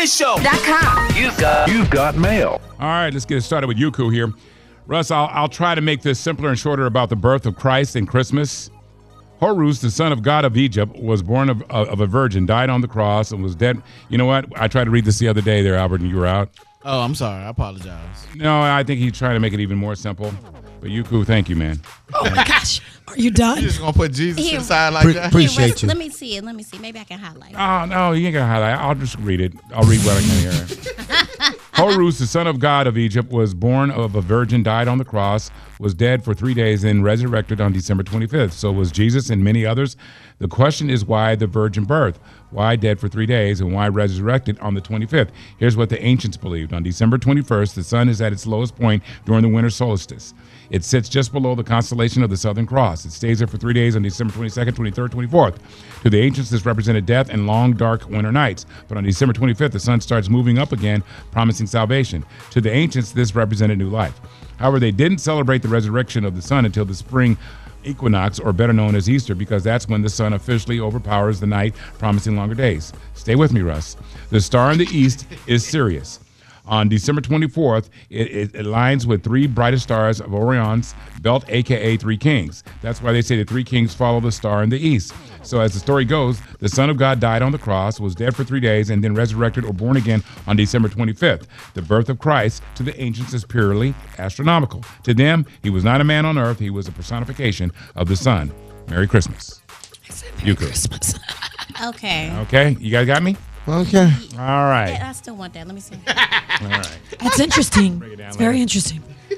JohnnyShow.com. You've got mail. All right, let's get started with Yuku here. Russ, I'll try to make this simpler and shorter about the birth of Christ and Christmas. Horus, the son of God of Egypt, was born of a virgin, died on the cross, and was dead. You know what? I tried to read this the other day there, Albert, and you were out. Oh, I'm sorry. I apologize. No, I think he's trying to make it even more simple. But Yuku, thank you, man. Oh, my gosh. Are you done? You just going to put Jesus inside like that? Appreciate you. Let me see it. Maybe I can highlight it. Oh, no, you ain't going to highlight it. I'll just read it. I'll read what I can hear. Horus, the son of God of Egypt, was born of a virgin, died on the cross, was dead for 3 days, and resurrected on December 25th. So was Jesus and many others. The question is, why the virgin birth? Why dead for 3 days, and why resurrected on the 25th? Here's what the ancients believed. On December 21st, the sun is at its lowest point during the winter solstice. It sits just below the constellation of the Southern Cross. It stays there for 3 days on December 22nd, 23rd, 24th. To the ancients, this represented death and long, dark winter nights. But on December 25th, the sun starts moving up again, promising salvation. To the ancients, this represented new life. However, they didn't celebrate the resurrection of the sun until the spring equinox, or better known as Easter, because that's when the sun officially overpowers the night, promising longer days. Stay with me, Russ. The star in the east is Sirius. On December 24th, it aligns with three brightest stars of Orion's belt, a.k.a. Three Kings. That's why they say the three kings follow the star in the east. So as the story goes, the Son of God died on the cross, was dead for 3 days, and then resurrected or born again on December 25th. The birth of Christ to the ancients is purely astronomical. To them, he was not a man on earth. He was a personification of the sun. Merry Christmas. Merry Christmas. Okay. Okay, you guys got me? Okay. All right. Yeah, I still want that. Let me see. All right. That's interesting. It's very interesting.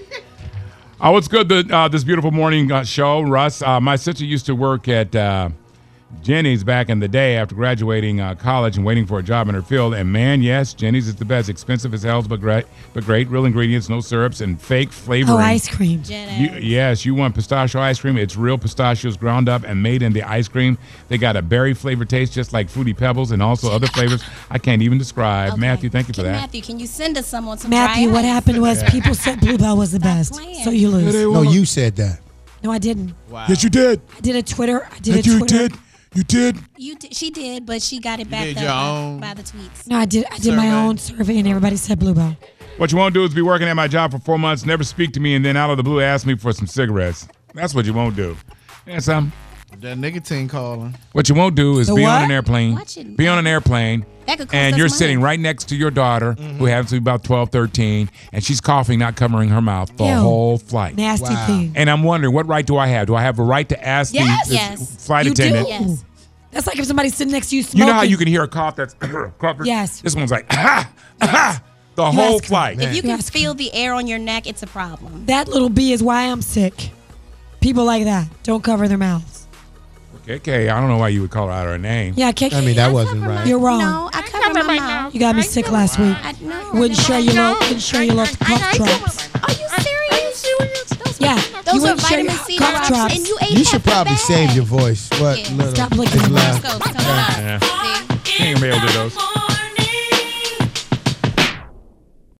Oh, what's good? This beautiful morning show, Russ. My sister used to work at Jenny's back in the day after graduating college and waiting for a job in her field. And man, yes, Jenny's is the best. Expensive as hell, but great. Real ingredients, no syrups, and fake flavoring. Oh, ice cream. Yes, you want pistachio ice cream. It's real pistachios ground up and made in the ice cream. They got a berry flavor taste just like Fruity Pebbles and also other flavors I can't even describe. Okay. Matthew, thank you for that. Matthew, can you send us some Matthew, what happened was people said Bluebell was the best. So you lose. No, you said that. No, I didn't. Wow. Yes, you did. I did a Twitter. You did. You did. She did, but she got it back by the tweets. No, I did my own survey, and everybody said Bluebell. What you won't do is be working at my job for 4 months, never speak to me, and then out of the blue ask me for some cigarettes. That's what you won't do. Yeah, some. That nicotine calling. What you won't do is be on an airplane. Be on an airplane. And you're sitting right next to your daughter, who happens to be about 12, 13, and she's coughing, not covering her mouth the whole flight. Nasty thing. And I'm wondering, what right do I have? Do I have a right to ask the flight attendant? Yes. That's like if somebody's sitting next to you smoking. You know how you can hear a cough that's Yes. This one's like, the whole flight. If you can feel the air on your neck, it's a problem. That little bee is why I'm sick. People like that don't cover their mouths. KK, I don't know why you would call her out her name. Yeah, KK. I mean, that wasn't right. You're wrong. No, I cover my mouth. You got me sick last week. Wouldn't share your little cough drops. Are you serious? Yeah. Those are vitamin C cough drops. And you ate You should probably save your voice. What? Yeah. Stop licking. Yeah. King Mail did those.